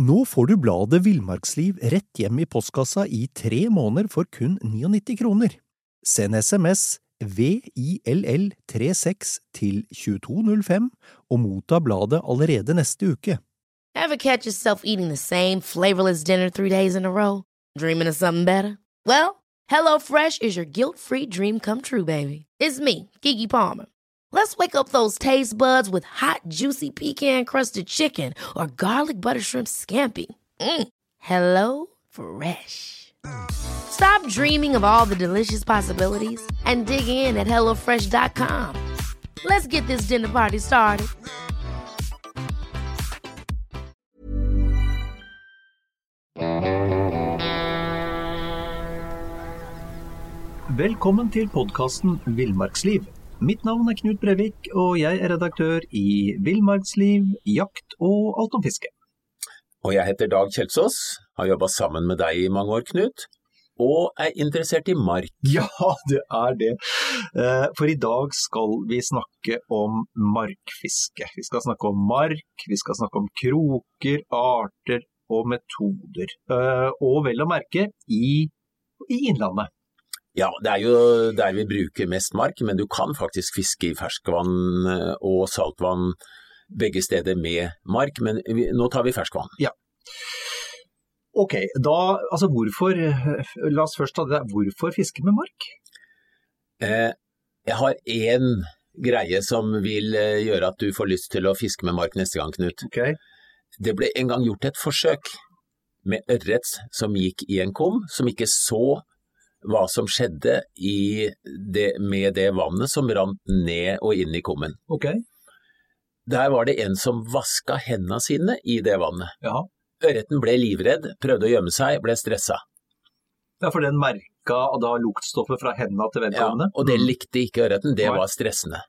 Nå får du bladet Villmarksliv rett hjem I postkassa I 3 måneder for kun 99 kroner. Send SMS VILL36 til 2205 og motta bladet allerede neste uke. Ever catch yourself eating the same flavorless dinner 3 days in a row? Dreaming of something better? Well, HelloFresh is your guilt-free dream come true, baby. It's me, Keke Palmer. Let's wake up those taste buds with hot, juicy pecan-crusted chicken or garlic butter shrimp scampi. Hello Fresh. Stop dreaming of all the delicious possibilities and dig in at HelloFresh.com. Let's get this dinner party started. Velkommen til podcasten Villmarksliv. Mitt navn Knut Brevik, og jeg redaktør I Villmarksliv, jakt og alt om fiske. Og jeg heter Dag Kjeldsås, har jobbet sammen med deg I mange år, Knut, og interessert I mark. Ja, det det. For I dag skal vi snakke om markfiske. Vi skal snakke om mark, vi skal snakke om kroker, arter og metoder. Og vel å merke I innlandet. Ja, det jo der vi bruker mest mark, men du kan faktisk fiske I ferskvann og saltvann begge steder med mark, men nå tar vi ferskvann. Ja. Ok, da, altså hvorfor, la oss først ta det, hvorfor fiske med mark? Jeg har en greie som vil gjøre at du får lyst til å fiske med mark neste gang, Knut. Ok. Det ble en gang gjort et forsøk med ørret som gikk I en kum, som ikke så hva som skjedde med det vannet som rant ned og inn I kummen. Ok. Der var det en som vasket hendene sine I det vannet. Ja. Ørreten ble livredd, prøvde å gjemme seg, ble stresset. Ja, for den merket da luktstoffet fra hendene til vedkommende? Ja, og det likte ikke ørreten, det var stressende.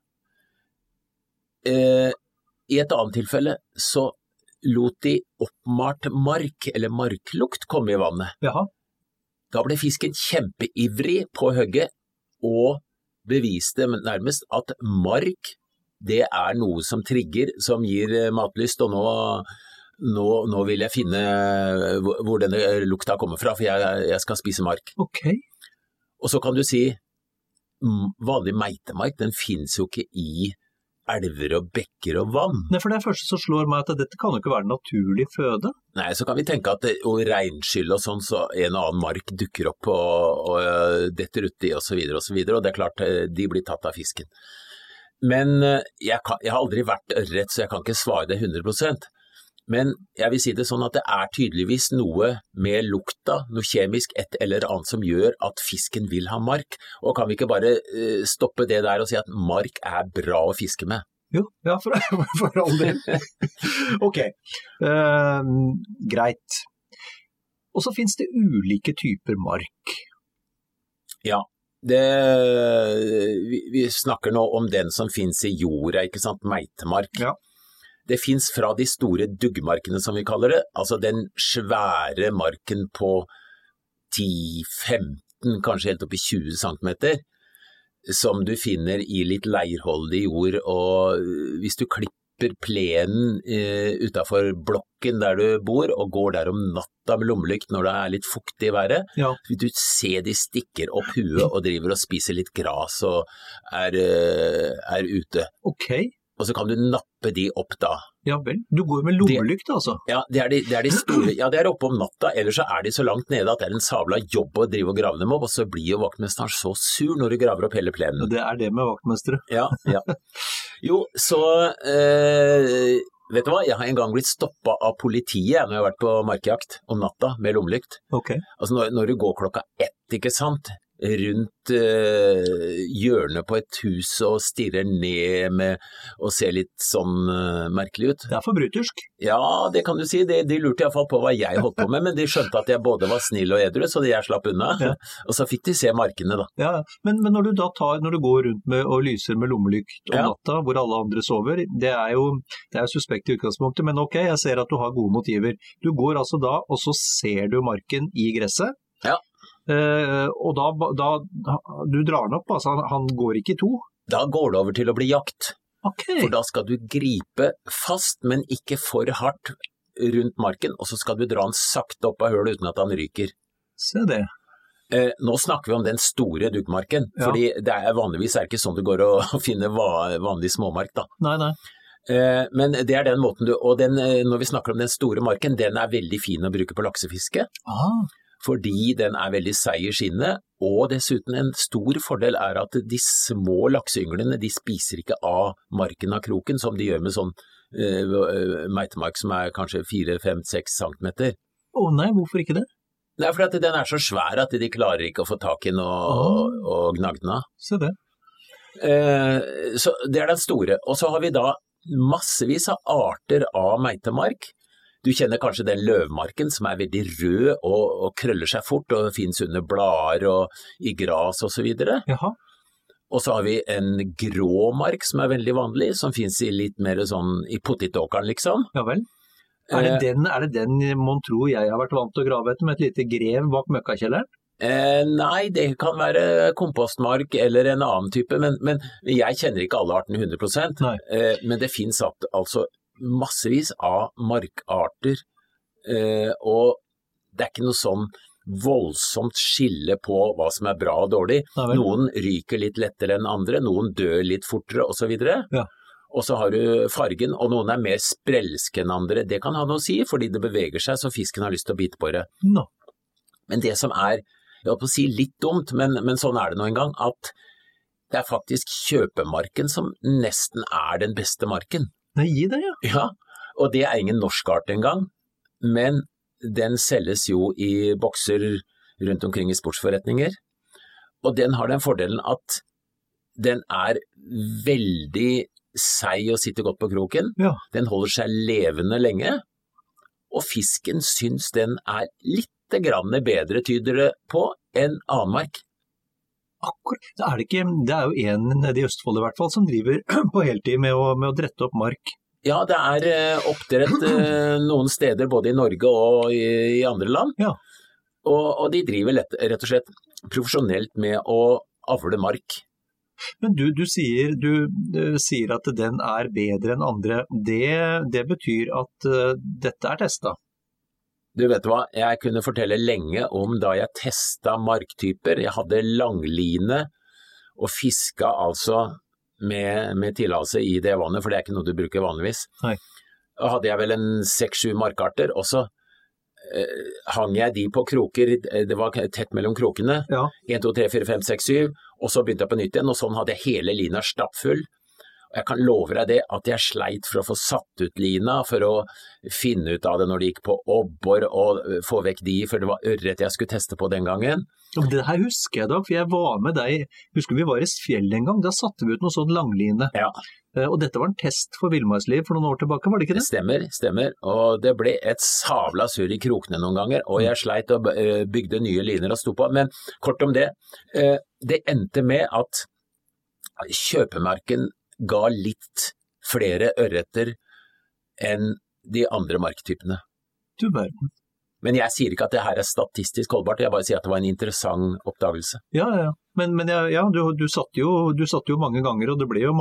I et annet tilfelle så lot de oppmalt mark, eller marklukt, komme I vannet. Jaha. Da ble fisken kjempeivrig på høgget og beviste nærmest at mark, det noe som trigger, som gir matlyst, og nå vil jeg finne hvor denne lukta kommer fra, for jeg skal spise mark. Ok. Og så kan du si, vanlig meitemark, den finnes jo ikke I elver og bekker og vann. Nei, for det første så slår meg at dette kan jo ikke være naturlig føde. Nei, så kan vi tenke at regnskyld og sånn, så en annen mark dukker opp og detter uti og så videre, og det klart de blir tatt av fisken. Men jeg har aldri vært ørret, så jeg kan ikke svare det 100%. Men jeg vil si det sånn at det tydeligvis noe med lukta, noe kjemisk, et eller annet som gjør at fisken vil ha mark. Og kan vi ikke bare stoppe det der og si at mark bra å fiske med? Jo, ja, for all del. Ok, greit. Og så finnes det ulike typer mark. Ja, vi snakker nå om den som finnes I jorda, ikke sant? Meitemark. Ja. Det finnes fra de store duggmarkene som vi kaller det, altså den svære marken på 10-15, kanskje helt opp I 20 centimeter, som du finner I litt leirholdig jord, og hvis du klipper plenen utenfor blokken der du bor, og går der om natta med lommelykt når det litt fuktig I været, ja. Vil du se de stikker opp huet og driver og spiser litt gras og ute. Ok. Og så kan du nappe de opp da. Ja vel, du går med lommelykt altså? Ja, det de store, ja det oppe om natta, ellers så de så langt nede at det en sabla jobb å drive og grave dem opp, og så blir jo vaktmesteren så sur når du graver opp hele plenen. Det det med vaktmestere. Ja. Jo, så vet du hva, jeg har en gang blitt stoppet av politiet når jeg har vært på markjakt om natta med lommelykt. Ok. Altså når du går klokka 1, ikke sant? Rundt hjørnet på et hus og stirrer ned med og ser litt sånn merkelig ut. Det forbrytersk. Ja, det kan du si. De lurte I hvert fall på hva jeg holdt på med, men de skjønte at jeg både var snill og edru, så jeg slapp unna. Ja. Og så fikk de se markene da. Ja, men når du går rundt med og lyser med lommelykt om natta, hvor alle andre sover, det jo suspekt I utgangspunktet, men ok, jeg ser at du har gode motiver. Du går altså da, og så ser du marken I gresset. Ja. Og da du drar den opp, altså han går ikke I 2? Da går det over til å bli jakt. Okay. For da skal du gripe fast, men ikke for hardt rundt marken, og så skal du dra den sakte opp av hølet uten at han ryker. Se det. Nå snakker vi om den store duggmarken, fordi det vanligvis ikke sånn du går og finner vanlig småmark da. Nei. Men det den måten og når vi snakker om den store marken, den veldig fin å bruke på laksefiske, fordi den veldig seig i skinnet, og dessuten en stor fordel at de små lakseynglene, de spiser ikke av marken av kroken, som de gjør med sånn meitemark som kanskje 4, 5, 6 centimeter. Nei, hvorfor ikke det? Det fordi den så svær at de klarer ikke å få tak i den og gnagge den av. Se det. Så det den store. Og så har vi da massevis av arter av meitemark. Du kjenner kanskje den løvmarken som veldig rød og krøller seg fort og finnes under blader og i gras og så videre. Jaha. Og så har vi en grå mark som veldig vanlig, som finnes i litt mer sånn i potetåkeren liksom. Ja vel. Er det den mon tro jeg har vært vant til å grave etter med et lite grev bak møkkakjelleren? Nei, det kan være kompostmark eller en annen type, men jeg kjenner ikke alle artene 100%. Men det finnes altså massevis av markarter, og det ikke noe sånn voldsomt skille på hva som bra og dårlig. Noen ryker litt lettere enn andre, noen dør litt fortere og så videre. Ja. Og så har du fargen, og noen mer sprelske enn andre. Det kan ha noe å si, fordi det beveger seg, så fisken har lyst til å bite på det. No. Men det som jeg holdt på å si litt dumt, men sånn det nå en gang, at det faktisk kjøpemarken som nesten den beste marken. Nei, gi det, ja. Ja, og det ingen norsk art engang, men den selges jo i bokser rundt omkring i sportsforretninger, og den har den fordelen at den veldig seig og sitter godt på kroken. Ja. Den holder seg levende lenge, og fisken syns den litt grann bedre, tyder det på, enn annen mark. Akkurat. Det jo en nede i Østfold i hvert fall som driver på heltid med å drette opp mark. Ja, det oppdrett noen steder både i Norge og i andre land. Ja. Og de driver rett og slett profesjonelt med å avle mark. Men du sier at den bedre enn andre. Det betyr at dette testet? Du vet hva, jeg kunne fortelle lenge om da jeg testet marktyper. Jeg hadde langline og fisket altså med tillatelse i det vannet, for det ikke noe du bruker vanligvis. Nei. Da hadde jeg vel 6-7 markarter, og så hang jeg de på kroker, det var tett mellom krokene, 1, 2, 3, 4, 5, 6, 7, og så begynte jeg på nytt igjen, og sånn hadde jeg hele lina stappfull. Og jeg kan love deg det, at jeg sleit for å få satt ut lina, for å finne ut av det når det gikk på obbor, og få vekk de, for det var ørret jeg skulle teste på den gangen. Det her husker jeg da, for jeg var med deg, husker vi var i fjell en gang, da satte vi ut noe sånn langline. Ja. Og dette var en test for villmarksliv for noen år tilbake, var det ikke det? Stemmer. Og det ble et savla surr i krokene noen ganger, og jeg sleit og bygde nye liner og sto på. Men kort om det, det endte med at kjøpemarken ga litt flere ørreter enn de andre marktypene. Du verden. Men jeg sier ikke at det her statistisk holdbart, jeg bare sier at det var en interessant oppdagelse. Ja. Men du satt jo mange ganger, og det ble jo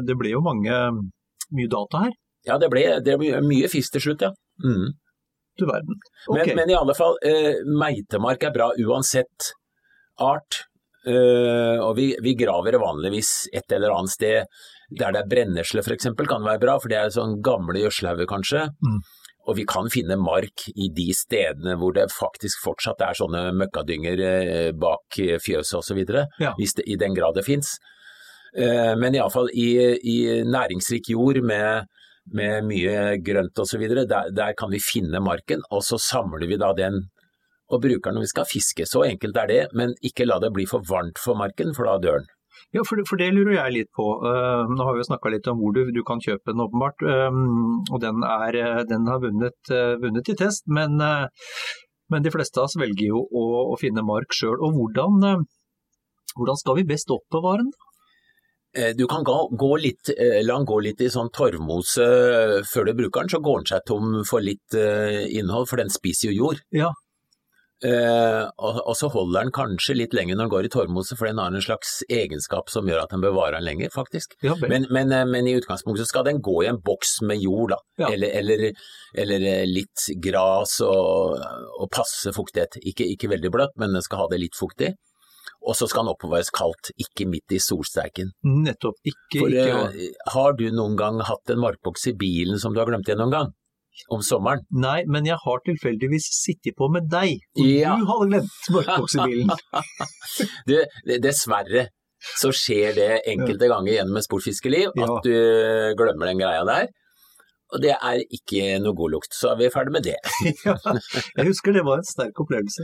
mye data her. Ja, det ble mye fisk til slutt, ja. Mm. Du verden. Okay. Men i alle fall, meitemark bra uansett art, og vi graver vanligvis et eller annet sted, der det brennesle for eksempel kan være bra, for det sånn gamle gjødselhauger kanskje. Mm. Og vi kan finne mark i de stedene hvor det faktisk fortsatt sånne møkkadynger bak fjøset og så videre, hvis det, i den grad det finnes. Men i alle fall i næringsrik jord med mye grønt og så videre, der kan vi finne marken, og så samler vi da den og bruker den når vi skal fiske. Så enkelt det, men ikke la det bli for varmt for marken, for da dør den. Ja, for det lurer jeg litt på. Nå har vi jo snakket litt om hvor du kan kjøpe den åpenbart, og den har vunnet i test, men de fleste av oss velger jo å finne mark selv. Og hvordan skal vi best oppbevare den? Du kan la den gå litt i sånn torvmose før du bruker den, så går den seg tom for litt innhold, for den spiser jo jord. Ja. Og så holder den kanskje litt lenger når den går i torvmose, for den har en slags egenskap som gjør at den bevarer den lenger, faktisk. Ja, men i utgangspunktet så skal den gå i en boks med jord, da. Ja. Eller litt gras og passe fuktighet. Ikke veldig bløtt, men den skal ha det litt fuktig. Og så skal den oppbevares kaldt, ikke midt i solsterken. Nettopp, har du noen gang hatt en markboks i bilen som du har glemt igjen noen gang? Om sommeren? Nei, men jeg har tilfeldigvis sittet på med deg, og Ja. du hadde glemt markboks i bilen. Dessverre så skjer det enkelte ganger gjennom et sportsfiskeliv Ja. at du glemmer den greia der, og det er ikke noe god lukt, så er vi ferdig med det. Ja, jeg husker det var en sterk opplevelse.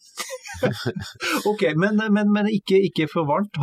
Ok, men ikke for varmt.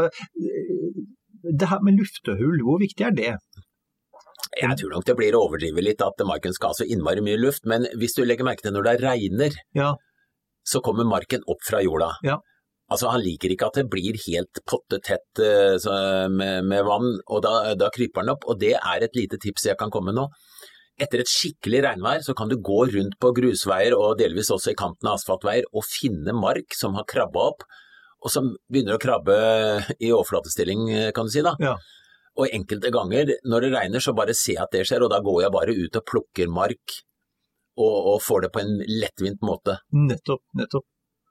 Det her med luftehull, hvor viktig er det? Jeg tror nok det blir å overdrive litt at marken skal ha så innmari mye luft, men hvis du legger merke til når det regner, Ja, så kommer marken opp fra jorda. Ja. Altså han liker ikke at det blir helt pottetett med vann, og da kryper den opp, og det er et lite tips jeg kan komme med nå. Etter et skikkelig regnvær så kan du gå rundt på grusveier og delvis også i kanten av asfaltveier og finne mark som har krabbet opp, og som begynner å krabbe i overflatestilling, kan du si da. ja. Og enkelte ganger når det regner så bare ser jeg at det skjer, og da går jeg bare ut og plukker mark og får det på en lettvint måte. Nettopp.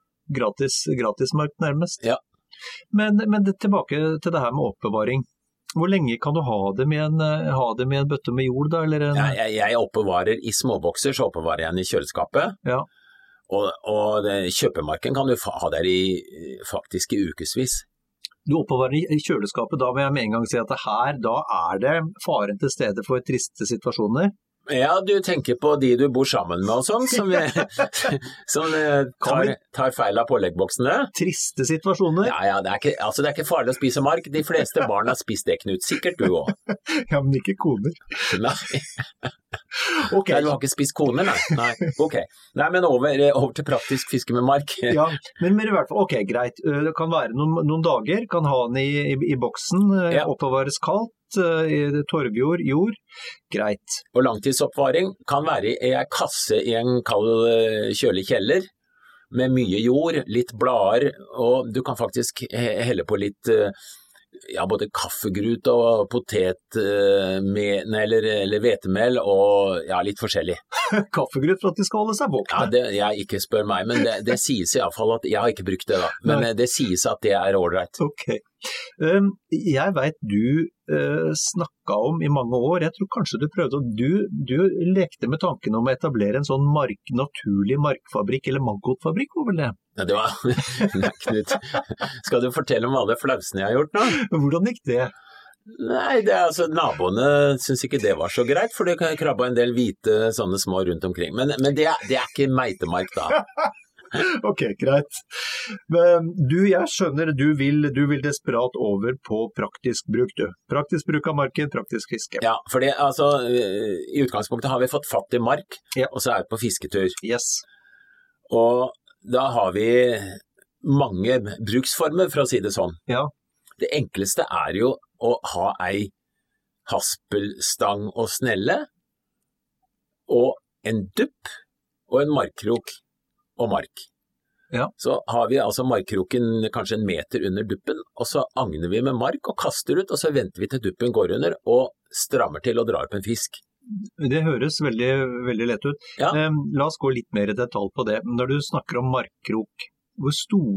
Gratis mark nærmest. Ja. Men tilbake til det her med oppbevaring. Hvor lenge kan du ha det med en bøtte med jord da, eller en... Jeg oppbevarer i småbokser, så oppbevarer jeg den i kjøleskapet. Ja. Og kjøpemarken kan du ha der faktisk i ukesvis. Du oppbevarer i kjøleskapet, da vil jeg med en gang si at da er det faren til stede for triste situasjoner. Ja, du tenker på de du bor sammen med og sånn, som tar feil av påleggboksene. Triste situasjoner? Ja, det er ikke farlig å spise mark. De fleste barn har spist det, Knut. Sikkert du også. Ja, men ikke koner. Nei. Ok. Nei, du har ikke spist koner, nei. Ok. Nei, men over til praktisk fiske med mark. Ja, men i hvert fall, ok, greit. Det kan være noen dager, kan ha den i boksen, Ja. oppbevares kaldt, i torvjord, jord, greit. Og langtidsoppvaring kan være i en kasse i en kald, kjølig kjeller, med mye jord, litt blader, og du kan faktisk helle på litt både kaffegrut og potet eller hvetemel og litt forskjellig. Kaffegrut for at de skal holde seg våkne. Jeg ikke spør meg, men det sies i alle fall at, jeg har ikke brukt det da, men det sies at det er ålreit. Ok. Jeg vet du snakket om i mange år, jeg tror kanskje du prøvde, du lekte med tanken om å etablere en sånn naturlig markfabrikk, eller maggotfabrikk, var vel det? Ja, det var, nei Knut, skal du fortelle om alle flausene jeg har gjort nå? Hvordan gikk det? Nei, naboene synes ikke det var så greit, for det krabba en del hvite sånne små rundt omkring, men det er ikke meitemark da. Ok, greit. Men jeg skjønner, du vil desperat over på praktisk bruk, du. Praktisk bruk av marken, praktisk fiske. Ja, for i utgangspunktet har vi fått fatt i mark, og så er vi på fisketur. Yes. Og da har vi mange bruksformer, for å si det sånn. Ja. Det enkleste er jo å ha ei haspelstang og snelle, og en dupp, og en markkrok og mark. Ja. Så har vi altså markkroken kanskje en meter under duppen, og så agner vi med mark og kaster ut, og så venter vi til duppen går under, og strammer til og drar opp en fisk. Det høres veldig, veldig lett ut. Ja. La oss gå litt mer i detalj på det. Når du snakker om markkrok, hvor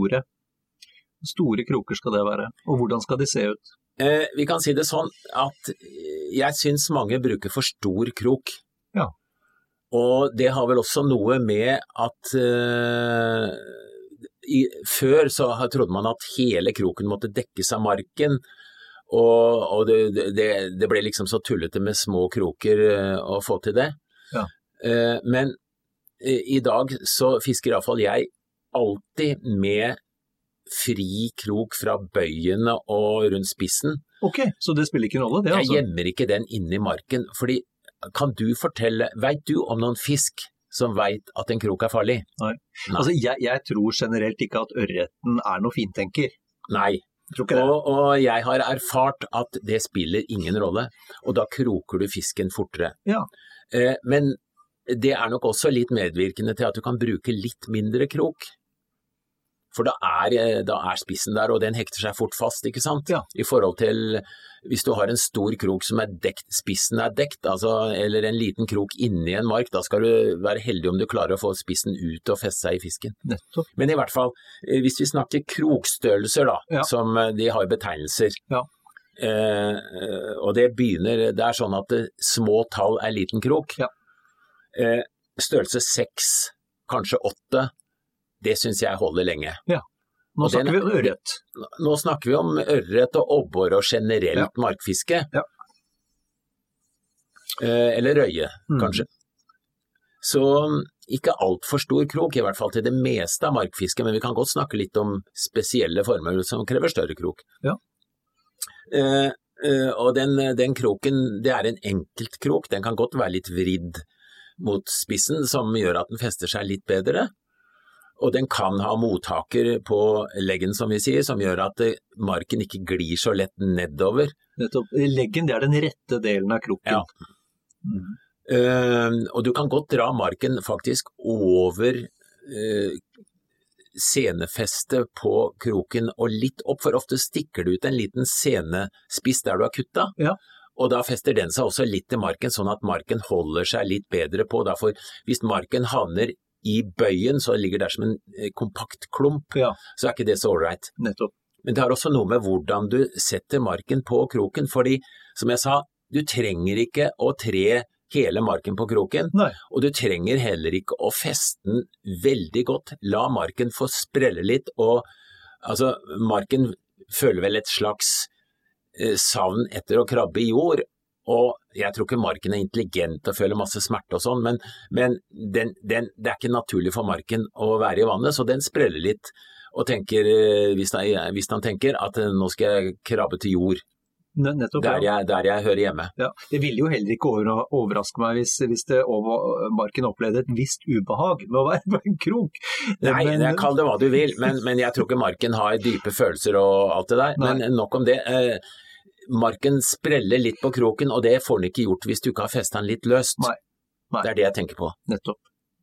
store kroker skal det være, og hvordan skal de se ut? Vi kan si det sånn at jeg synes mange bruker for stor krok. Ja. Og det har vel også noe med at før så trodde man at hele kroken måtte dekkes av marken, og det ble liksom så tullete med små kroker å få til det. Ja. Men i dag så fisker i hvert fall jeg alltid med fri krok fra bøyene og rundt spissen. Ok, så det spiller ikke en rolle det altså? Jeg gjemmer ikke den inne i marken, fordi kan du fortelle, vet du om noen fisk som vet at en krok er farlig? Nei. Altså jeg tror generelt ikke at ørreten er noe fintenker. Nei, og jeg har erfart at det spiller ingen rolle, og da kroker du fisken fortere. Ja. Men det nok også litt medvirkende til at du kan bruke litt mindre krok. For da er spissen der, og den hekter seg fort fast, ikke sant? Ja. I forhold til hvis du har en stor krok som dekt, spissen dekt, altså, eller en liten krok inni en mark, da skal du være heldig om du klarer å få spissen ut og feste seg i fisken. Nettopp. Men i hvert fall, hvis vi snakker krokstørrelser da, som de har betegnelser, og det sånn at små tall liten krok, størrelse 6, kanskje 8, det synes jeg holder lenge. Ja, nå snakker vi om ørret. Nå snakker vi om ørret og obbor og generelt markfiske. Ja. Eller røye, kanskje. Så ikke alt for stor krok, i hvert fall til det meste av markfiske, men vi kan godt snakke litt om spesielle former som krever større krok. Ja. Og den kroken, det en enkelt krok, den kan godt være litt vridd mot spissen, som gjør at den fester seg litt bedre. Og den kan ha mottaker på leggen, som vi sier, som gjør at marken ikke glir så lett nedover. Nettopp. Leggen, det den rette delen av kroken. Ja. Og du kan godt dra marken faktisk over senefestet på kroken og litt opp, for ofte stikker du ut en liten senespiss der du har kuttet. Ja. Og da fester den seg også litt til marken, sånn at marken holder seg litt bedre på. Derfor, hvis marken havner i bøyen, så ligger det som en kompakt klump, så ikke det så ålreit. Nettopp. Men det har også noe med hvordan du setter marken på kroken, fordi, som jeg sa, du trenger ikke å tre hele marken på kroken, og du trenger heller ikke å feste den veldig godt. La marken få sprelle litt, og altså, marken føler vel et slags savn etter å krabbe i jord, og jeg tror ikke marken intelligent og føler masse smerte og sånn, men det ikke naturlig for marken å være i vannet, så den spreller litt og tenker, hvis han tenker at nå skal jeg krabbe til jord, nettopp, der jeg hører hjemme. Ja, det ville jo heller ikke overraske meg hvis marken opplevde et visst ubehag med å være på en krok. Nei, kall det hva du vil, men jeg tror ikke marken har dype følelser og alt det der, men nok om det. Marken spreller litt på kroken, og det får den ikke gjort hvis du ikke har festet den litt løst. Nei. Det det jeg tenker på. Nettopp.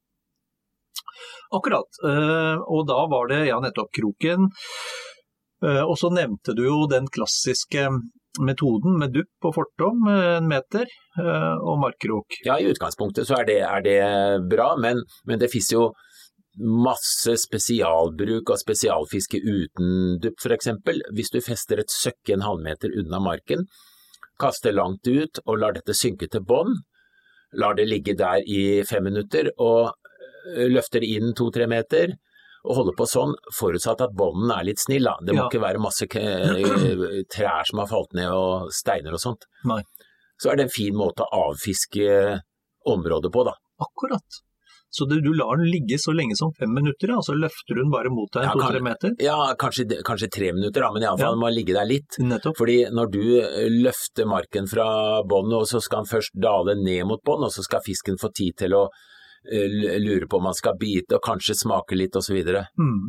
Akkurat, og da var det nettopp kroken, og så nevnte du jo den klassiske metoden med dupp på fortom, 1 meter, og markkrok. Ja, i utgangspunktet så det bra, men det finnes jo masse spesialbruk og spesialfiske uten dupp, for eksempel. Hvis du fester et søkke 1,5 meter unna marken, kaster langt ut og lar dette synke til bånd, lar det ligge der i 5 minutter og løfter inn 2-3 meter og holder på sånn, forutsatt at bånden litt snill. Det må ikke være masse trær som har falt ned og steiner og sånt. Nei. Så det en fin måte å avfiske området på da. Akkurat. Så du lar den ligge så lenge som 5 minutter, og så løfter du den bare mot deg 2-3 meter? Ja, kanskje 3 minutter, men i alle fall må ligge der litt. Nettopp. Fordi når du løfter marken fra bånden, og så skal den først dale ned mot bånd, og så skal fisken få tid til å lure på om man skal bite, og kanskje smake litt, og så videre.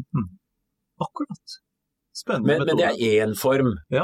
Akkurat. Spennende metode. Men det en form. Ja.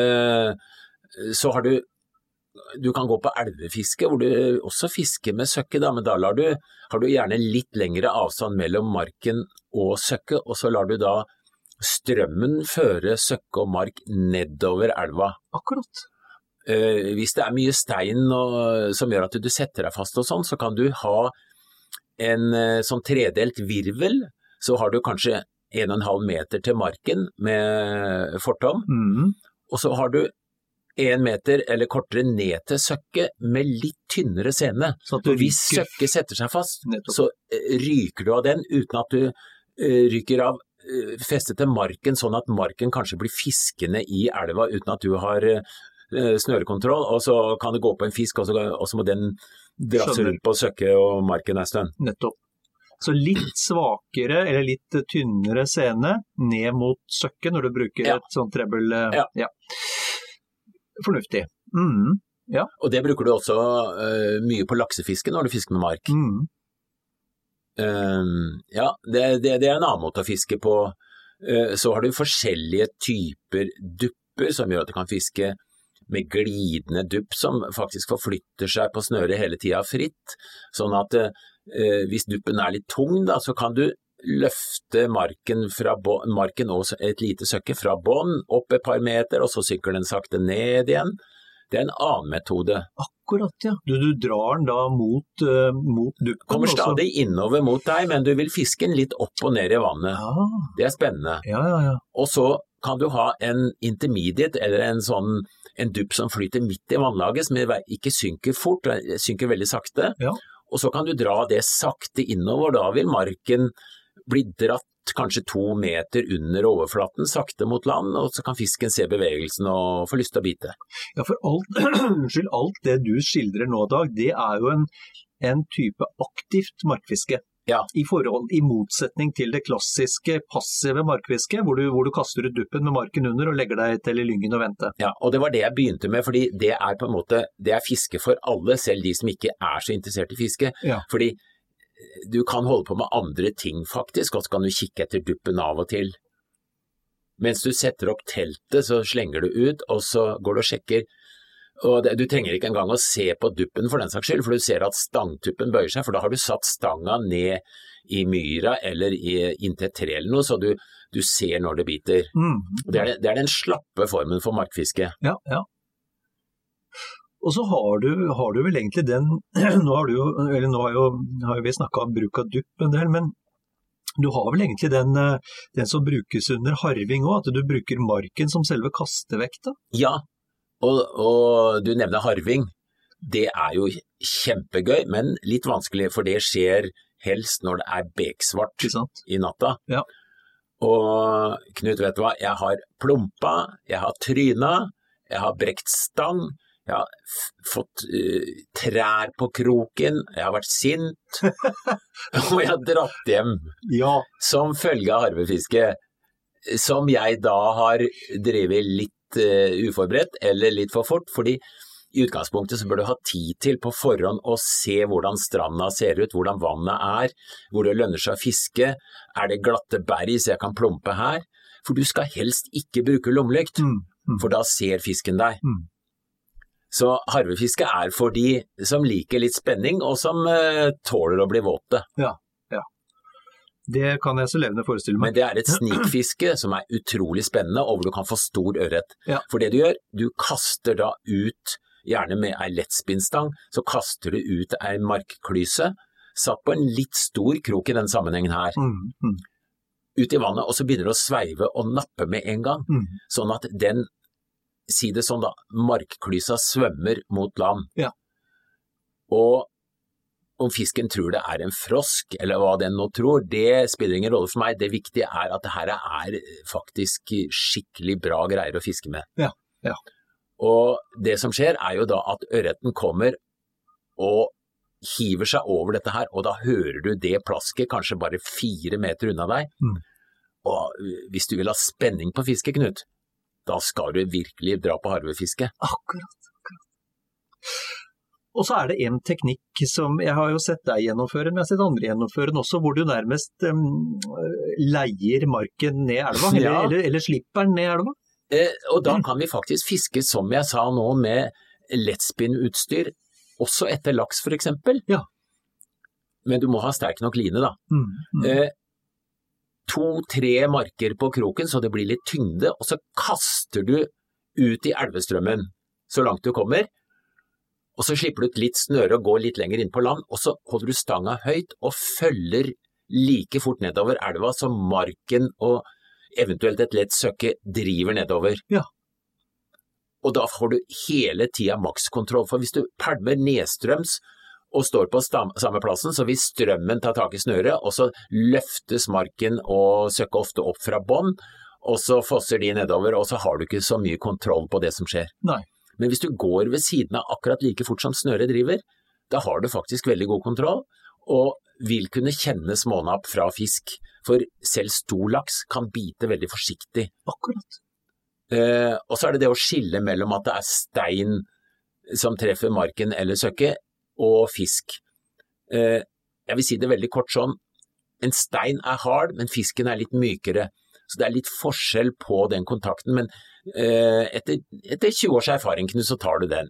Så har du kan gå på elvefiske, hvor du også fisker med søkke, men da har du gjerne litt lengre avstand mellom marken og søkke, og så lar du da strømmen føre søkke og mark nedover elva. Akkurat. Hvis det mye stein som gjør at du setter deg fast og sånn, så kan du ha en sånn tredelt virvel, så har du kanskje 1,5 meter til marken med fortom, og så har du 1 meter eller kortere ned til søkke med litt tynnere sene. Hvis søkke setter seg fast, så ryker du av den uten at du ryker av festet til marken, sånn at marken kanskje blir fiskende i elva uten at du har snørekontroll, og så kan du gå på en fisk, og så må den drasse rundt på søkke og marken en stund. Nettopp. Så litt svakere eller litt tynnere sene ned mot søkke når du bruker et sånt trebbel. Ja. Fornuftig. Ja. Og det bruker du også mye på laksefiske når du fisker med mark. Ja, det en annen måte å fiske på. Så har du forskjellige typer dupper som gjør at du kan fiske med glidende dupp som faktisk forflytter seg på snøret hele tiden fritt, sånn at hvis duppen litt tung da, så kan du løfte marken og et lite søkke fra bånd opp et par meter, og så synker den sakte ned igjen. Det en annen metode. Akkurat, ja. Du drar den da mot duppen. Kommer stadig innover mot deg, men du vil fiske den litt opp og ned i vannet. Ja. Det spennende. Ja. Og så kan du ha en intermediate, eller en dupp som flyter midt i vannlaget, som ikke synker fort, synker veldig sakte. Ja. Og så kan du dra det sakte innover, da vil marken bli dratt kanskje 2 meter under overflaten, sakte mot land, og så kan fisken se bevegelsen og få lyst til å bite. Ja, for alt det du skildrer nå, Dag, det jo en type aktivt markfiske. Ja. I motsetning til det klassiske passive markfiske, hvor du kaster ut duppen med marken under og legger deg til i lyngen og venter. Ja, og det var det jeg begynte med, fordi det på en måte, det fiske for alle, selv de som ikke så interessert i fiske. Ja. Fordi du kan holde på med andre ting faktisk, og så kan du kikke etter duppen av og til. Mens du setter opp teltet, så slenger du ut, og så går du og sjekker. Og du trenger ikke engang å se på duppen for den saks skyld, for du ser at stangtuppen bøyer seg, for da har du satt stanga ned i myra eller inntil et tre eller noe, så du ser når det biter. Det den slappe formen for markfiske. Ja. Og så har du vel egentlig den, nå har vi snakket om bruk av dupp en del, men du har vel egentlig den som brukes under harving også, at du bruker marken som selve kastevekta? Ja, og du nevner harving. Det jo kjempegøy, men litt vanskelig, for det skjer helst når det beksvart i natta. Ja. Og Knut, vet du hva? Jeg har plumpa, jeg har tryna, jeg har brekt stang, jeg har fått trær på kroken, jeg har vært sint, og jeg har dratt hjem som følge av harvefiske, som jeg da har drevet litt uforberedt eller litt for fort, fordi i utgangspunktet så bør du ha tid til på forhånd å se hvordan stranda ser ut, hvordan vannet hvor det lønner seg å fiske, det glatte berg så jeg kan plumpe her, for du skal helst ikke bruke lommelykt, for da ser fisken deg. Så harvefiske for de som liker litt spenning, og som tåler å bli våte. Ja. Det kan jeg så levende forestille meg. Men det et snikfiske som utrolig spennende, og hvor du kan få stor ørret. Ja. For det du gjør, du kaster da ut, gjerne med en lettspinnstang, så kaster du ut en markklyse, satt på en litt stor krok i den sammenhengen her. Ut i vannet, og så begynner du å sveive og nappe med en gang, sånn at si det sånn da, markklysa svømmer mot land. Ja. Og om fisken tror det en frosk, eller hva den nå tror, det spiller ingen rolle for meg. Det viktige at det her faktisk skikkelig bra greier å fiske med. Ja. Og det som skjer jo da at ørreten kommer og hiver seg over dette her, og da hører du det plasket kanskje bare 4 meter unna deg. Og hvis du vil ha spenning på fiske, Knut, da skal du virkelig dra på harvefiske. Akkurat. Og så det en teknikk som jeg har jo sett deg gjennomføre, men jeg har sett andre gjennomføre den også, hvor du nærmest leier marken ned elva, eller slipper den ned elva. Og da kan vi faktisk fiske, som jeg sa nå, med lettspinnutstyr, også etter laks for eksempel. Ja. Men du må ha sterk nok line da. 2-3 marker på kroken, så det blir litt tyngde, og så kaster du ut i elvestrømmen så langt du kommer, og så slipper du ut litt snøre og går litt lenger inn på land, og så holder du stanga høyt og følger like fort nedover elva som marken og eventuelt et lett søkke driver nedover. Ja. Og da får du hele tiden makskontroll, for hvis du pælmer nedstrøms og står på samme plassen, så vil strømmen ta tak i snøret, og så løftes marken og søkket ofte opp fra bånd, og så fosser de nedover, og så har du ikke så mye kontroll på det som skjer. Nei. Men hvis du går ved siden av akkurat like fort som snøret driver, da har du faktisk veldig god kontroll, og vil kunne kjenne smånapp fra fisk, for selv stor laks kan bite veldig forsiktig. Akkurat. Og så det å skille mellom at det stein som treffer marken eller søkket, og fisk. Jeg vil si det veldig kort sånn, en stein hard, men fisken litt mykere, så det litt forskjell på den kontakten, men Etter 20 års erfaring, Knut, så tar du den.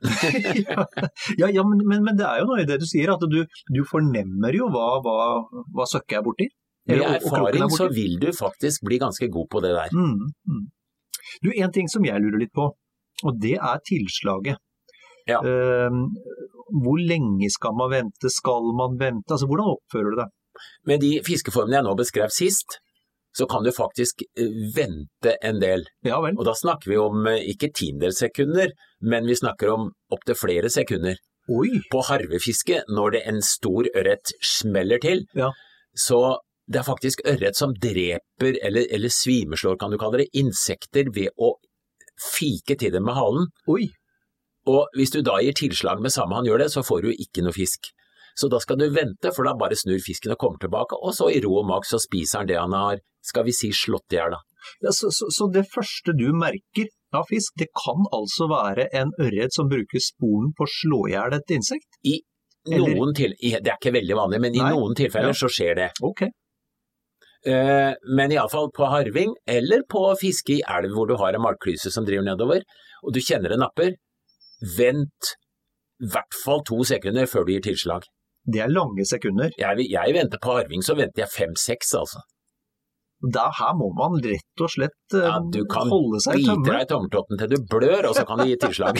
Men det jo noe i det du sier, at du fornemmer jo hva søkket borti. Med erfaring så vil du faktisk bli ganske god på det der. Du, en ting som jeg lurer litt på, og det tilslaget. Ja. Hvor lenge skal man vente? Skal man vente? Altså, hvordan oppfører du det? Med de fiskeformene jeg nå beskrev sist, så kan du faktisk vente en del. Ja vel. Og da snakker vi om ikke tiendedels sekunder, men vi snakker om opp til flere sekunder. Oi! På harvefiske, når det en stor ørret smeller til, så det faktisk ørret som dreper, eller svimeslår, kan du kalle det, insekter ved å fike til dem med halen. Oi! Og hvis du da gir tilslag med samme han gjør det, så får du ikke noe fisk. Så da skal du vente, for da bare snur fisken og kommer tilbake, og så i ro og mak så spiser han det han har, skal vi si, slått i hjel da. Ja, så det første du merker av fisk, det kan altså være en ørret som bruker sporen på å slå i hjel et insekt? Det ikke veldig vanlig, men i noen tilfeller så skjer det. Ok. Men i alle fall på harving, eller på fiske i elv hvor du har en markklyse som driver nedover, og du kjenner det napper, vent i hvert fall 2 sekunder før du gir tilslag. Det lange sekunder. Jeg venter på harving, så venter jeg 5-6 altså. Her må man rett og slett holde seg i tømme. Du kan bite deg i tommeltotten til du blør, og så kan du gi tilslag.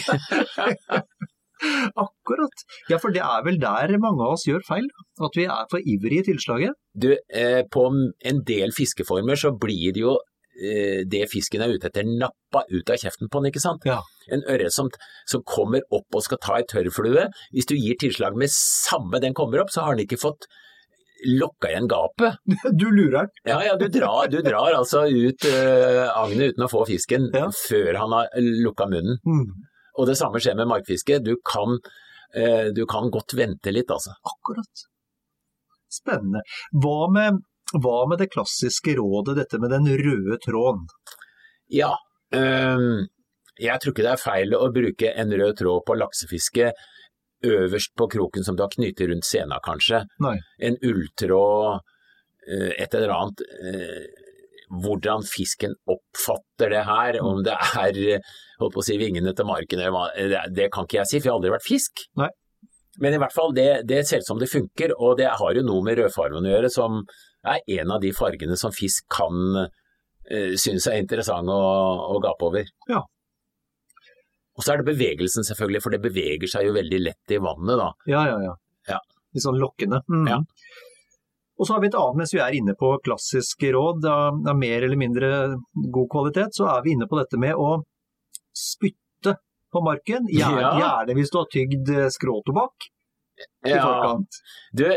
Akkurat. Ja, for det vel der mange av oss gjør feil, at vi for ivrige i tilslaget. Du, på en del fiskeformer så blir det jo det fisken ute etter nappa ut av kjeften på den, ikke sant? Ja. En ørret som kommer opp og skal ta et tørrflue, hvis du gir tilslag med samme den kommer opp, så har den ikke fått lokka igjen gapet. Du lurer den. Ja, du drar altså ut agnet uten å få fisken før han har lukka munnen. Og det samme skjer med markfiske, du kan godt vente litt altså. Akkurat. Spennende. Hva med det klassiske rådet, dette med den røde tråden? Ja, jeg tror ikke det feil å bruke en rød tråd på laksefiske øverst på kroken som du har knyttet rundt sena kanskje. Nei. En ulltråd, et eller annet, hvordan fisken oppfatter det her, om det holdt på å si vingene til marken, det kan ikke jeg si, for jeg har aldri vært fisk. Nei. Men i hvert fall, det ser ut som det funker, og det har jo noe med rødfarven å gjøre, som en av de fargene som fisk kan synes interessant å gape over. Ja. Og så det bevegelsen selvfølgelig, for det beveger seg jo veldig lett i vannet da. Ja. Litt sånn lokkende. Ja. Og så har vi et annet, mens vi inne på klassiske råd av mer eller mindre god kvalitet, så vi inne på dette med å spytte på marken. Gjerne hvis du har tygd skråtobakk i forkant. Du,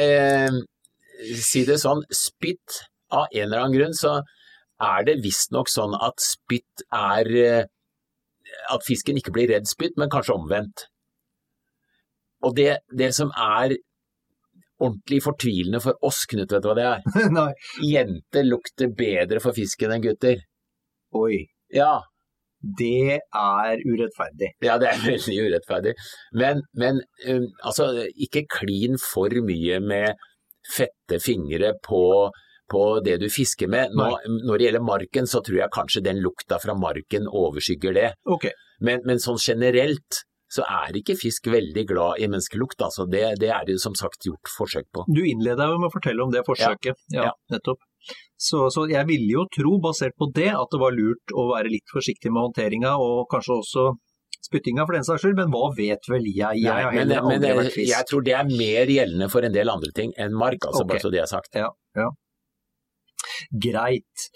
si det sånn, spytt av en eller annen grunn, så det visst nok sånn at spytt at fisken ikke blir redd spytt, men kanskje omvendt. Og det som ordentlig fortvilende for oss, Knut, vet du hva det Nei. Jenter lukter bedre for fisken enn gutter. Oi. Ja. Det urettferdig. Ja, det veldig urettferdig. Men altså, ikke klin for mye med fette fingre på det du fisker med. Når det gjelder marken, så tror jeg kanskje den lukta fra marken overskygger det. Ok. Men sånn generelt, så ikke fisk veldig glad i menneskelukt. Altså det det som sagt gjort forsøk på. Du innleder jo med å fortelle om det forsøket. Ja. Nettopp. Så jeg ville jo tro, basert på det, at det var lurt å være litt forsiktig med håndteringen, og kanskje også spyttinga for den saks skyld, men hva vet vel jeg? Jeg har heller aldri vært fisk. Jeg tror det mer gjeldende for en del andre ting enn mark, altså bare så det sagt. Ja. Greit.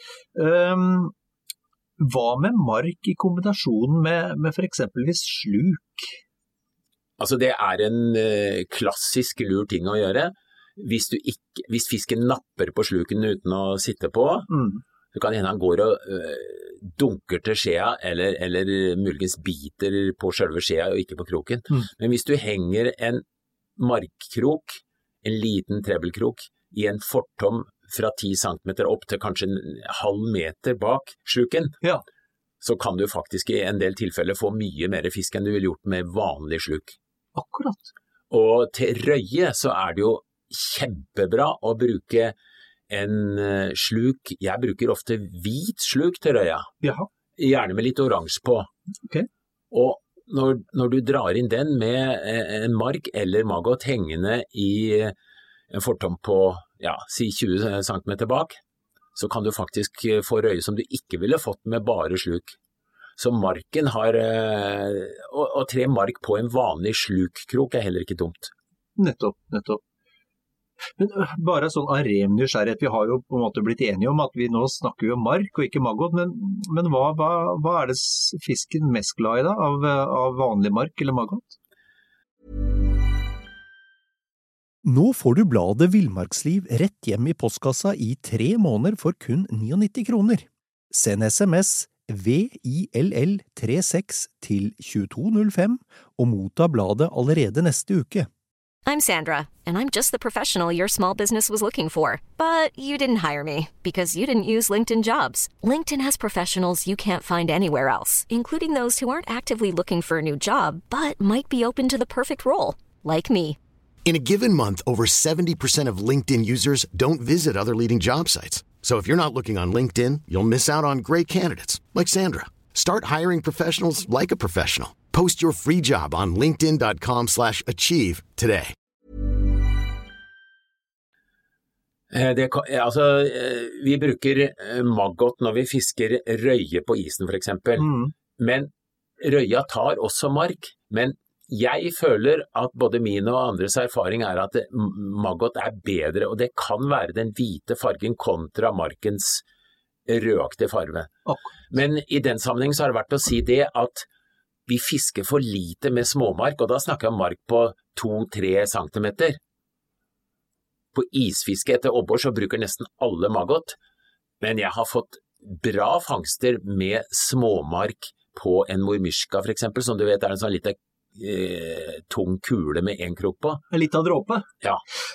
Hva med mark i kombinasjon med for eksempelvis sluk? Altså det en klassisk lur ting å gjøre. Hvis fisken napper på sluken uten å sitte på, så kan hende han går og dunker til skjea, eller muligens biter på selve skjea og ikke på kroken. Men hvis du henger en markkrok, en liten trebbelkrok, i en fortom fra 10 centimeter opp til kanskje en halv meter bak sluken, så kan du faktisk i en del tilfeller få mye mer fisk enn du ville gjort med vanlig sluk. Akkurat. Og til røye så det jo kjempebra å bruke en sluk. Jeg bruker ofte hvit sluk til røya. Jaha. gjerne med litt oransje på. Ok. Og når du drar inn den med en mark eller maggot hengende i en fortom på, ja, si 20 cm bak, så kan du faktisk få røye som du ikke ville fått med bare sluk. Så marken har, å tre mark på en vanlig slukkrok heller ikke dumt. Nettopp. Men bare sånn av ren nysgjerrighet, vi har jo på en måte blitt enige om at vi nå snakker om mark og ikke maggot, men hva det fisken mest glad i da, av vanlig mark eller maggot? Nå får du bladet Villmarksliv rett hjem i postkassa i 3 måneder for kun 99 kroner. Send SMS VILL36 til 2205 og motta bladet allerede neste uke. I'm Sandra, and I'm just the professional your small business was looking for. But you didn't hire me because you didn't use LinkedIn Jobs. LinkedIn has professionals you can't find anywhere else, including those who aren't actively looking for a new job, but might be open to the perfect role, like me. In a given month, over 70% of LinkedIn users don't visit other leading job sites. So if you're not looking on LinkedIn, you'll miss out on great candidates like Sandra. Start hiring professionals like a professional. Post your free job on linkedin.com/achieve today. Vi bruker maggot når vi fisker røye på isen for eksempel. Men røya tar også mark. Men jeg føler at både min og andres erfaring at maggot bedre, og det kan være den hvite fargen kontra markens rødaktige farve. Men i den sammenheng så har det vært å si det at vi fisker for lite med småmark, og da snakker jeg om mark på 2-3 centimeter. På isfiske etter obbor så bruker nesten alle maggot, men jeg har fått bra fangster med småmark på en mormyrska for eksempel, som du vet en sånn lite tung kule med en krok på. En liten dråpe? Ja.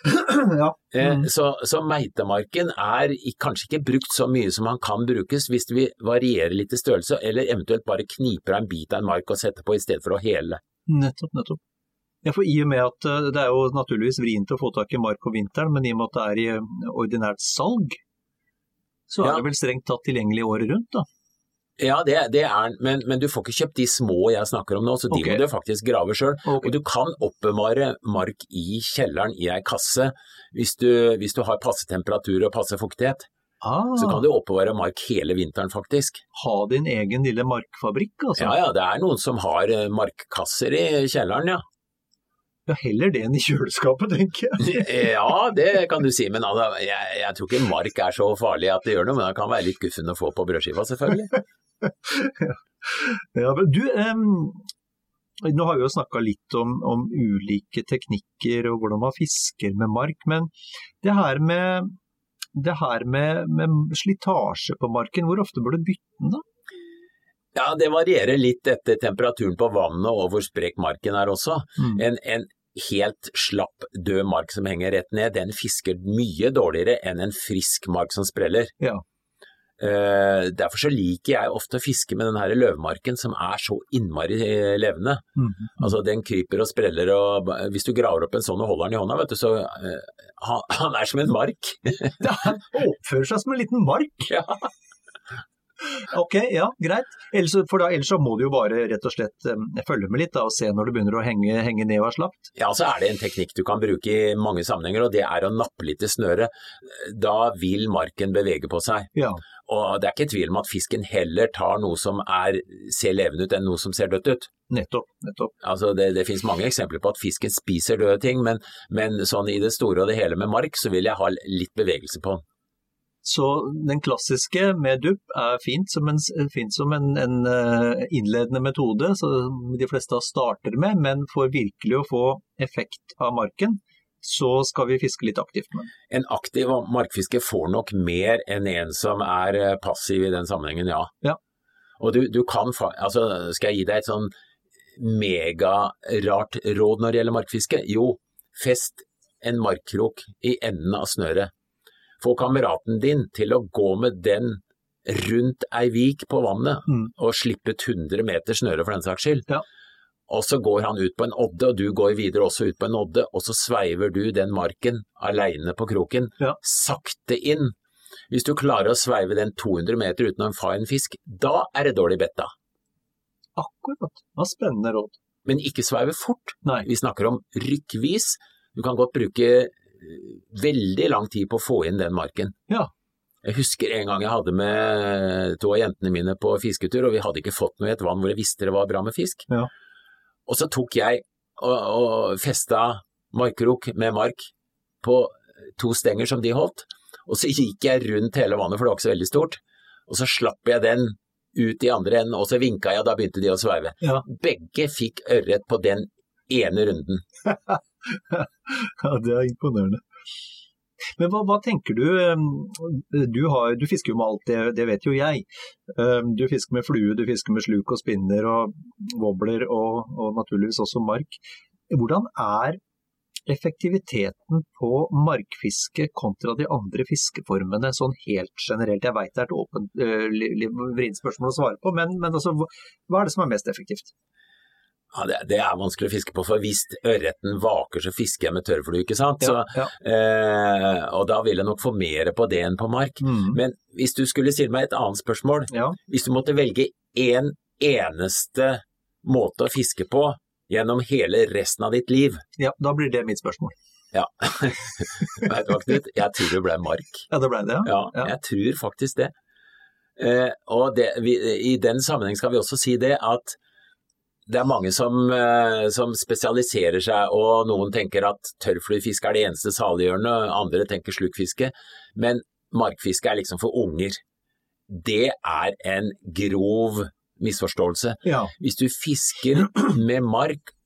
Så meitemarken kanskje ikke brukt så mye som han kan brukes hvis vi varierer litt i størrelse, eller eventuelt bare kniper en bit av en mark og setter på i stedet for å hele. Nettopp. Ja, for i og med at det jo naturligvis vrient å få tak i mark om vinteren, men i og med at det i ordinært salg, så det vel strengt tatt tilgjengelig året rundt da? Ja, men du får ikke kjøpt de små jeg snakker om nå, så de må du faktisk grave selv. Og du kan oppbevare mark i kjelleren i en kasse hvis du har passe temperatur og passe fuktighet. Så kan du oppbevare mark hele vinteren faktisk. Ha din egen lille markfabrikk, altså? Ja, det noen som har markkasser i kjelleren, ja. Ja, heller det enn i kjøleskapet, tenker jeg. Ja, det kan du si, men jeg tror ikke mark så farlig at det gjør noe, men det kan være litt guffen å få på brødskiva, selvfølgelig. Ja, men du, nå har vi jo snakket litt om ulike teknikker og hvordan man fisker med mark, men det her med slitasje på marken, hvor ofte bør du bytte den da? Ja, det varierer litt etter temperaturen på vannet og hvor sprek marken også. En helt slapp død mark som henger rett ned, den fisker mye dårligere enn en frisk mark som spreller. Ja. Derfor så liker jeg ofte å fiske med den her løvmarken som så innmari levende. Altså den kryper og spreller, og hvis du graver opp en sånn og holder den i hånda, vet du, så han som en mark. Han oppfører seg som en liten mark. Ja. Ok, ja, greit. Ellers så må du jo bare rett og slett følge med litt da, og se når du begynner å henge ned og slapt. Ja, så det en teknikk du kan bruke i mange sammenhenger, og det å nappe litt i snøret. Da vil marken bevege på seg. Ja. Og det ikke tvil om at fisken heller tar noe som ser levende ut enn noe som ser dødt ut. Nettopp. Altså det finnes mange eksempler på at fisken spiser døde ting, men sånn i det store og det hele med mark, så vil jeg ha litt bevegelse på den. Så den klassiske med dupp fint som en innledende metode, som de fleste starter med, men for virkelig å få effekt av marken, så skal vi fiske litt aktivt med. En aktiv markfisker får nok mer enn en som passiv i den sammenhengen, ja. Og du kan, altså skal jeg gi deg et sånn megarart råd når det gjelder markfiske? Jo, fest en markkrok i enden av snøret. Få kameraten din til å gå med den rundt ei vik på vannet og slippe ut 100 meter snøre for den saks skyld. Ja. Og så går han ut på en odde, og du går videre også ut på en odde, og så sveiver du den marken alene på kroken, sakte inn. Hvis du klarer å sveive den 200 meter uten å få en fisk, da det dårlig betta. Akkurat. Det var spennende råd. Men ikke sveive fort. Nei. Vi snakker om rykkvis. Du kan godt bruke veldig lang tid på å få inn den marken. Ja. Jeg husker en gang jeg hadde med 2 av jentene mine på fisketur, og vi hadde ikke fått noe i et vann hvor jeg visste det var bra med fisk. Ja. Og så tok jeg og festa markrok med mark på 2 stenger som de holdt, og så gikk jeg rundt hele vannet, for det var ikke så veldig stort, og så slapp jeg den ut i andre enden, og så vinket jeg, og da begynte de å sveive. Ja. Begge fikk ørret på den ene runden. Ja, det imponerende. Men hva tenker du? Du fisker jo med alt, det vet jo jeg. Du fisker med flue, du fisker med sluk og spinner og wobbler og naturligvis også mark. Hvordan effektiviteten på markfiske kontra de andre fiskeformene sånn helt generelt? Jeg vet det et åpent vridd spørsmål å svare på, men altså, hva det som mest effektivt? Ja, det vanskelig å fiske på, for hvis ørreten vaker, så fisker jeg med tørrflue, ikke sant? Ja, ja. Og da vil jeg nok få mer på det enn på mark. Men hvis du skulle stille meg et annet spørsmål, hvis du måtte velge en eneste måte å fiske på gjennom hele resten av ditt liv. Ja, da blir det mitt spørsmål. Ja, vet du hva, Knut? Jeg tror det ble mark. Ja, det ble det, ja. Ja, jeg tror faktisk det. Og i den sammenheng skal vi også si det at det mange som spesialiserer seg, og noen tenker at tørrfluefiske det eneste saliggjørende, andre tenker slukfiske, men markfiske liksom for unger. Det en grov misforståelse. Ja. Hvis du fisker med mark,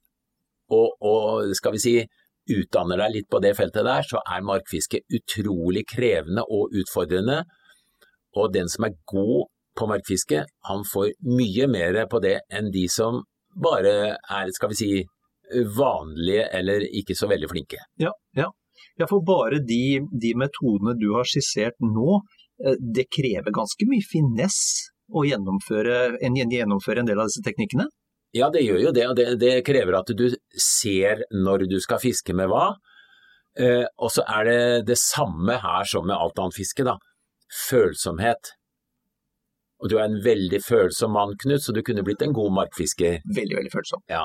og skal vi si, utdanner deg litt på det feltet der, så markfiske utrolig krevende og utfordrende, og den som god på markfiske, han får mye mer på det enn de som bare skal vi si, vanlige eller ikke så veldig flinke. Ja. For bare de metodene du har skissert nå, det krever ganske mye finess å gjennomføre en del av disse teknikkene? Ja, det gjør jo det, og det krever at du ser når du skal fiske med hva, og så det samme her som med alt annet fiske da, følsomhet. Og du en veldig følsom mann, Knut, så du kunne blitt en god markfisker. Veldig, veldig følsom. Ja.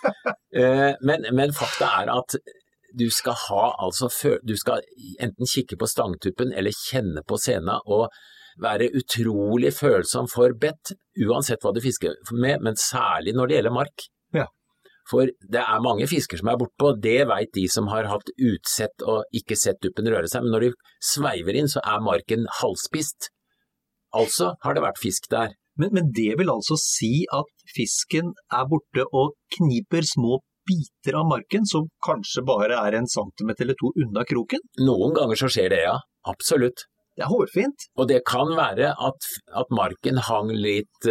Men fakta at du skal du skal enten kikke på stangtuppen eller kjenne på sena og være utrolig følsom for bett, uansett hva du fisker med, men særlig når det gjelder mark. Ja. For det mange fisker som bortpå, det vet de som har hatt utsett og ikke sett tuppen røre seg, men når de sveiver inn, så marken halvspist. Altså har det vært fisk der. Men det vil altså si at fisken borte og kniper små biter av marken som kanskje bare 1 centimeter eller 2 unna kroken? Noen ganger så skjer det, ja. Absolutt. Det hårfint. Og det kan være at marken hang litt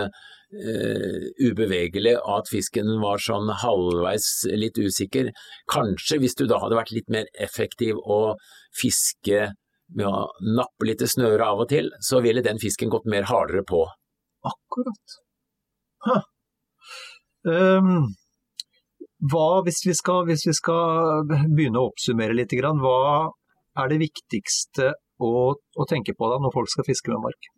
ubevegelig, og at fisken var sånn halvveis litt usikker. Kanskje hvis du da hadde vært litt mer effektiv og fiske med å nappe litt snøre av og til, så ville den fisken gått mer hardere på. Akkurat. Hvis vi skal begynne å oppsummere litt, hva det viktigste å tenke på da når folk skal fiske med mark?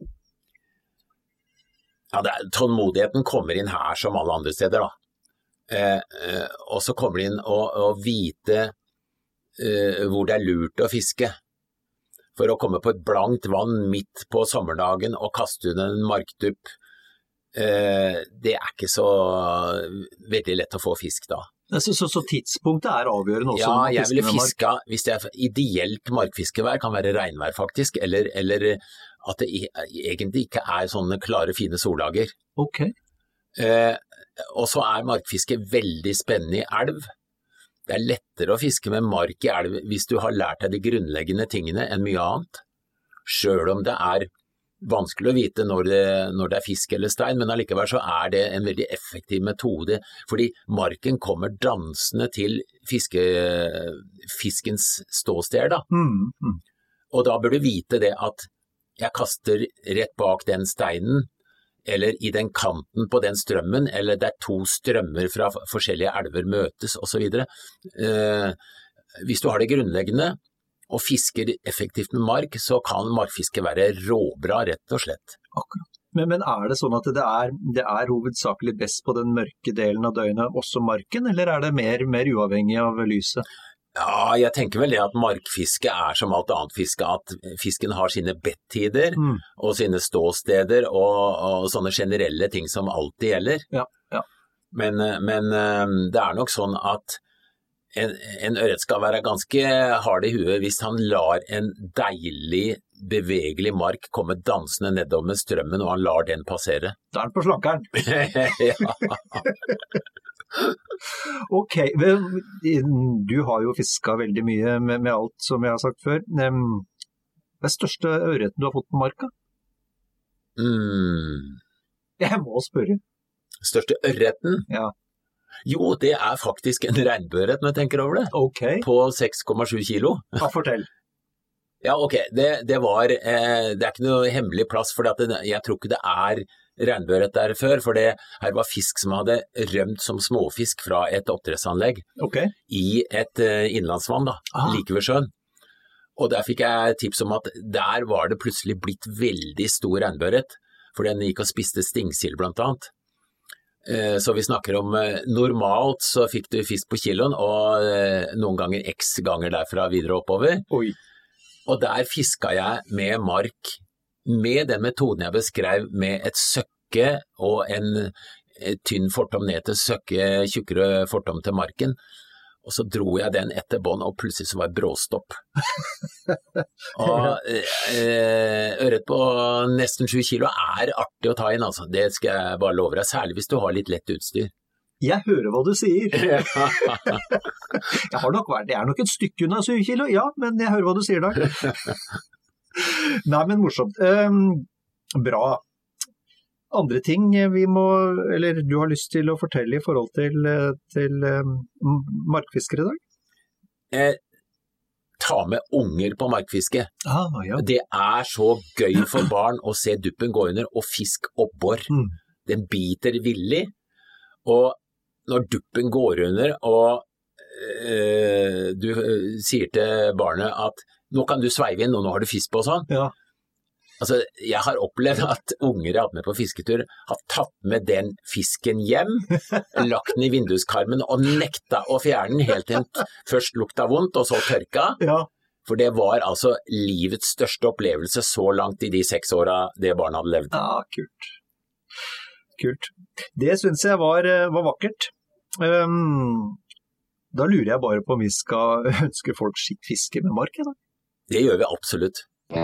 Ja, tålmodigheten kommer inn her som alle andre steder da. Og så kommer det inn å vite hvor det lurt å fiske. For å komme på et blankt vann midt på sommerdagen og kaste ut en markdupp, det ikke så veldig lett å få fisk da. Så tidspunktet avgjørende også? Ja, jeg ville fiske, hvis det ideelt markfiskevær, kan være regnvær faktisk, eller at det egentlig ikke sånne klare, fine soldager. Ok. Og så markfiske veldig spennende i elv. Det lettere å fiske med mark i elv hvis du har lært deg de grunnleggende tingene enn mye annet. Selv om det vanskelig å vite når det fisk eller stein, men allikevel så det en veldig effektiv metode, fordi marken kommer dansende til fiskens ståsted da. Og da bør du vite det at jeg kaster rett bak den steinen, eller i den kanten på den strømmen, eller det 2 strømmer fra forskjellige elver møtes, og så videre. Hvis du har det grunnleggende, og fisker effektivt med mark, så kan markfiske være råbra, rett og slett. Akkurat. Men det sånn at det er hovedsakelig best på den mørke delen av døgnet, også marken, eller det mer uavhengig av lyset? Ja, jeg tenker vel det at markfiske som alt annet fiske, at fisken har sine bettider og sine ståsteder og sånne generelle ting som alltid gjelder. Ja. Men det nok sånn at en ørret skal være ganske hard i huet hvis han lar en deilig, bevegelig mark komme dansende nedover med strømmen, og han lar den passere. Da den på slankeren. Ja. Ok, du har jo fisket veldig mye med alt som jeg har sagt før. Hva største ørreten du har fått på marka? Jeg må spørre. Største ørreten? Ja. Jo, det faktisk en regnbueørret når jeg tenker over det. Ok. På 6,7 kilo. Ja, fortell. Ja, ok. Det ikke noe hemmelig plass, for jeg tror ikke det regnbueørret der før, for her var fisk som hadde rømt som småfisk fra et oppdrettsanlegg i et innlandsvann like ved sjøen. Og der fikk jeg tips om at der var det plutselig blitt veldig stor regnbueørret, for den gikk og spiste stingsild blant annet. Så vi snakker om normalt så fikk du fisk på kiloen, og noen ganger x ganger derfra videre oppover. Oi. Og der fisket jeg med mark, med den metoden jeg beskrev, med et søkke og en tynn fortom ned til søkke, tjukkere fortom til marken. Og så dro jeg den etter bånd, og plutselig så var det bråstopp. Og ørret på nesten 7 kilo artig å ta inn, altså. Det skal jeg bare love deg, særlig hvis du har litt lett utstyr. Jeg hører hva du sier. Jeg er nok et stykke unna 7 kilo, ja, men jeg hører hva du sier da. Nei, men morsomt. Bra. Andre ting du har lyst til å fortelle i forhold til markfiskere i dag? Ta med unger på markfiske. Ja. Det så gøy for barn å se duppen gå under og fisk oppår. Den biter villig, og når duppen går under og du sier til barnet at nå kan du sveive inn, og nå har du fisk på sånn. Ja. Altså, jeg har opplevd at unger jeg har hatt med på fisketur har tatt med den fisken hjem, lagt den i vinduskarmen og nekta å fjerne den helt til den først lukta vondt og så tørka. Ja. For det var altså livets største opplevelse så langt i de 6 åra det barnet hadde levd. Ja, kult. Det synes jeg var vakkert. Da lurer jeg bare på om vi skal ønske folk skikkfiske med mark, da. Det gjør vi absolutt.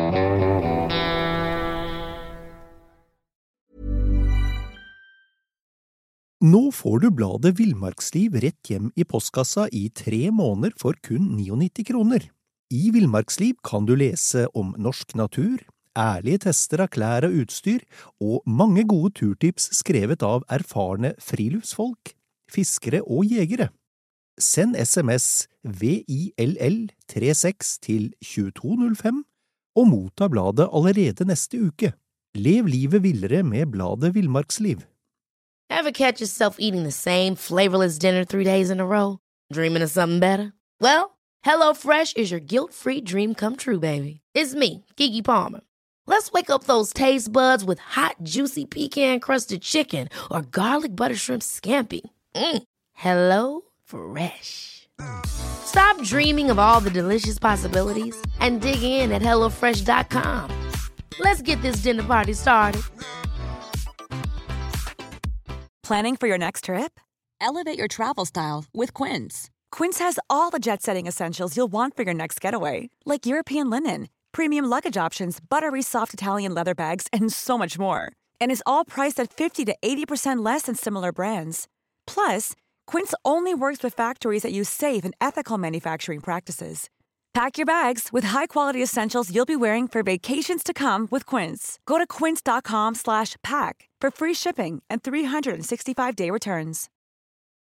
Nå får du bladet Villmarksliv rett hjem i postkassa i 3 måneder for kun 99 kroner. I Villmarksliv kan du lese om norsk natur, ærlige tester av klær og utstyr, og mange gode turtips skrevet av erfarne friluftsfolk, fiskere og jegere. Send SMS VILL36 til 2205 og motta bladet allerede neste uke. Lev livet villere med bladet Villmarksliv. Ever catch yourself eating the same flavorless dinner 3 days in a row? Dreaming of something better? Well, HelloFresh is your guilt-free dream come true, baby. It's me, Keke Palmer. Let's wake up those taste buds with hot, juicy pecan-crusted chicken or garlic butter shrimp scampi. Hello Fresh. Stop dreaming of all the delicious possibilities and dig in at HelloFresh.com. Let's get this dinner party started. Planning for your next trip? Elevate your travel style with Quince. Quince has all the jet-setting essentials you'll want for your next getaway, like European linen, premium luggage options, buttery soft Italian leather bags, and so much more. And is all priced at 50 to 80% less than similar brands. Plus, Quince only works with factories that use safe and ethical manufacturing practices. Pack your bags with high-quality essentials you'll be wearing for vacations to come with Quince. Go to quince.com/pack for free shipping and 365-day returns.